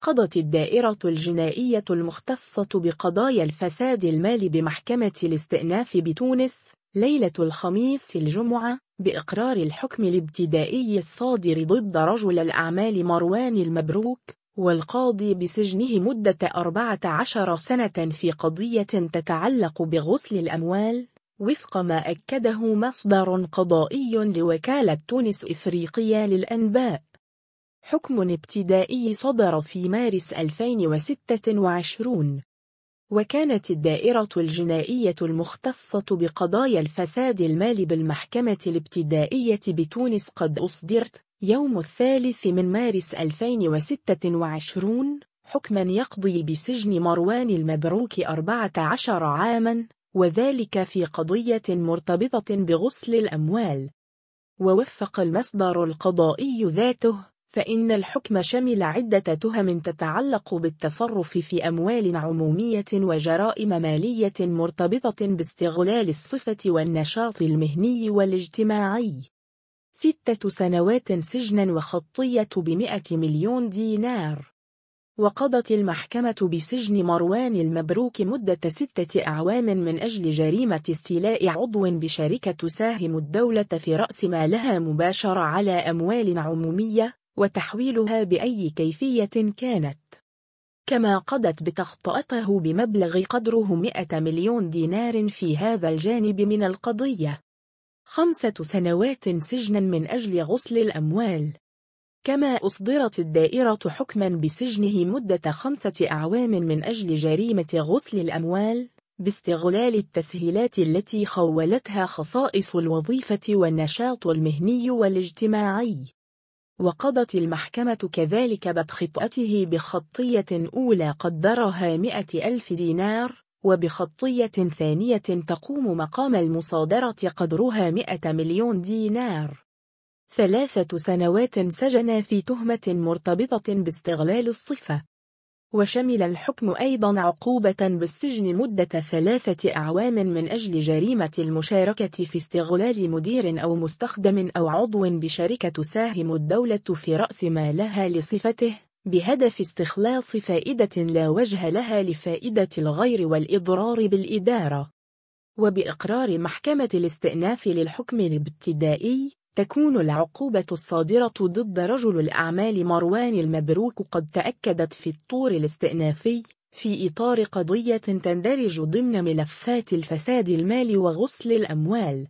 قضت الدائرة الجنائية المختصة بقضايا الفساد المالي بمحكمة الاستئناف بتونس ليلة الخميس الجمعة بإقرار الحكم الابتدائي الصادر ضد رجل الأعمال مروان المبروك، والقاضي بسجنه مدة 14 سنة في قضية تتعلق بغسل الأموال، وفق ما أكده مصدر قضائي لوكالة تونس إفريقية للأنباء. حكم ابتدائي صدر في مارس 2026، وكانت الدائرة الجنائية المختصة بقضايا الفساد المالي بالمحكمة الابتدائية بتونس قد أصدرت يوم 3 من مارس 2026 حكما يقضي بسجن مروان المبروك 14 عاما، وذلك في قضية مرتبطة بغسل الأموال. ووفق المصدر القضائي ذاته فإن الحكم شمل عدة تهم تتعلق بالتصرف في أموال عمومية وجرائم مالية مرتبطة باستغلال الصفة والنشاط المهني والاجتماعي. 6 سنوات سجنا وخطية ب100 مليون دينار. وقضت المحكمة بسجن مروان المبروك مدة 6 أعوام من أجل جريمة استيلاء عضو بشركة تساهم الدولة في رأس مالها مباشرة على أموال عمومية وتحويلها بأي كيفية كانت، كما قضت بتخطئته بمبلغ قدره 100 مليون دينار في هذا الجانب من القضية. 5 سنوات سجنا من أجل غسل الأموال. كما أصدرت الدائرة حكما بسجنه مدة 5 أعوام من أجل جريمة غسل الأموال باستغلال التسهيلات التي خولتها خصائص الوظيفة والنشاط المهني والاجتماعي. وقضت المحكمة كذلك بخطئته بخطية أولى قدرها 100,000 دينار، وبخطية ثانية تقوم مقام المصادرة قدرها 100 مليون دينار. 3 سنوات سجن في تهمة مرتبطة باستغلال الصفة. وشمل الحكم أيضا عقوبة بالسجن مدة 3 أعوام من أجل جريمة المشاركة في استغلال مدير أو مستخدم أو عضو بشركة تساهم الدولة في رأس مالها لصفته بهدف استخلاص فائدة لا وجه لها لفائدة الغير والإضرار بالإدارة. وبإقرار محكمة الاستئناف للحكم الابتدائي تكون العقوبة الصادرة ضد رجل الأعمال مروان المبروك قد تأكدت في الطور الاستئنافي في إطار قضية تندرج ضمن ملفات الفساد المالي وغسل الأموال.